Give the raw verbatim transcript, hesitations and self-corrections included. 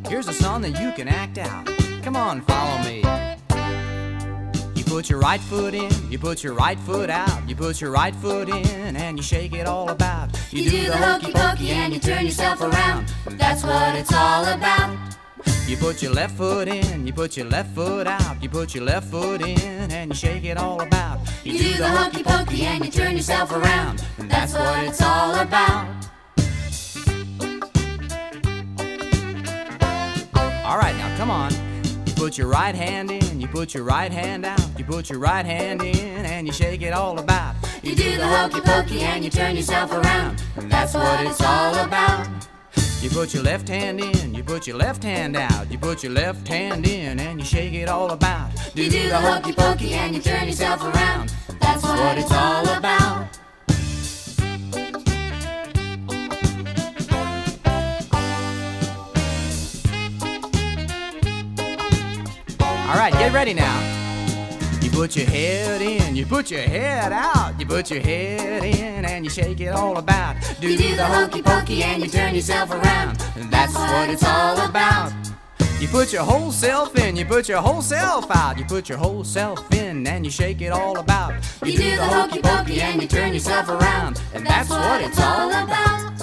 Here's a song that you can act out. Come on, follow me. You put your right foot in, you put your right foot out, you put your right foot in and you shake it all about. You, you do, do the hokey pokey and you turn yourself around. That's what it's all about. You put your left foot in, you put your left foot out, you put your left foot in and you shake it all about. You, you do, do the hokey pokey and you turn yourself around. That's what it's all about. All right, now come on. You put your right hand in, you put your right hand out, you put your right hand in and you shake it all about. You, you do the hokey pokey and you turn yourself around. That's what it's all about. You put your left hand in, you put your left hand out, you put your left hand in and you shake it all about. Do you do the hokey pokey and you turn yourself around. That's what, what it's all about. All right, get ready now. You put your head in, you put your head out, you put your head in and you shake it all about. Do you do the hokey pokey and you turn yourself around. That's what it's all about. You put your whole self in, you put your whole self out, you put your whole self in and you shake it all about. You do the hokey pokey and you turn yourself around. And that's what it's all about.